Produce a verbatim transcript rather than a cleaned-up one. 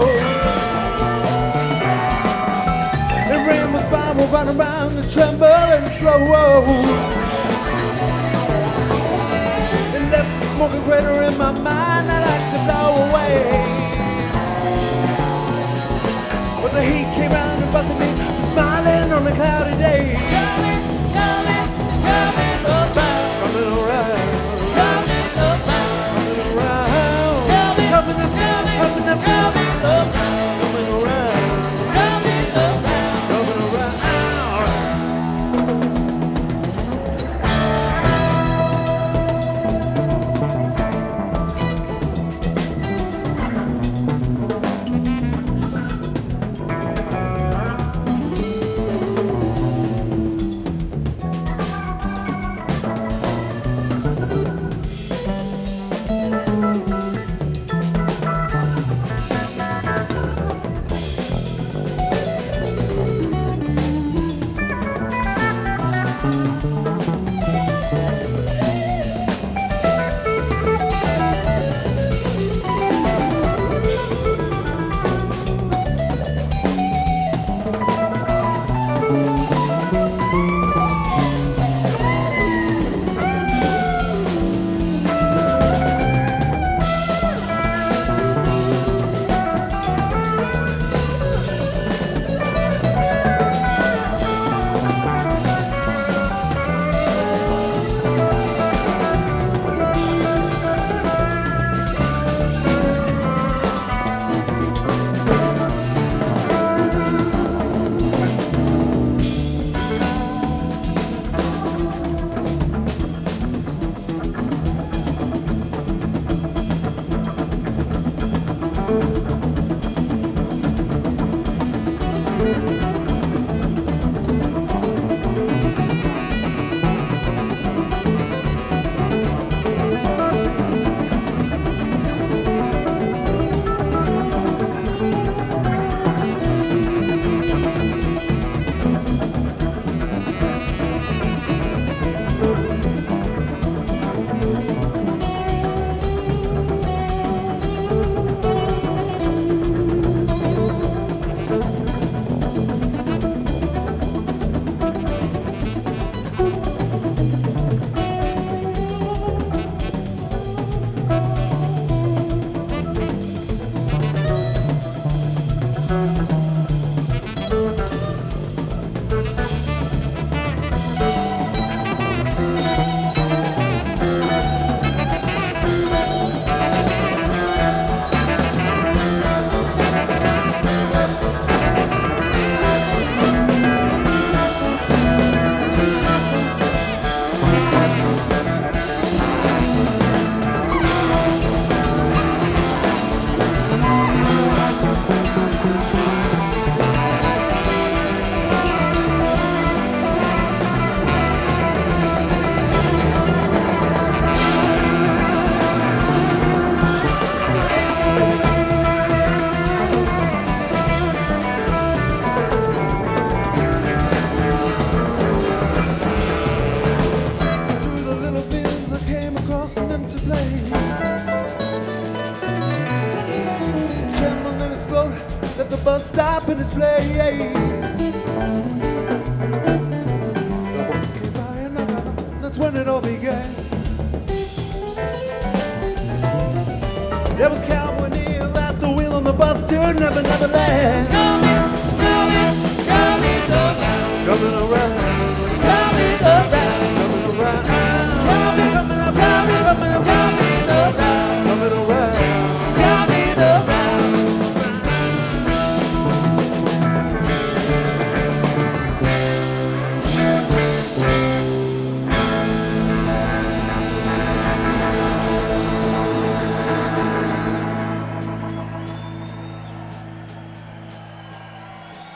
The rain was by, we're running around and tremble and explode. It left a smoking crater in my mind I'd like to blow away. But the heat came round and busted me for smiling on a cloudy day. Coming, coming, coming around. Coming around. Coming around. Coming around. Coming, Coming up, coming, coming up, coming around. coming around. Coming around. Coming around. Bus stop in this place. The bus came by another, that's when it all began. There was Cowboy Neil at the wheel on the bus to Never Never Land. Coming, coming, coming around. Coming around.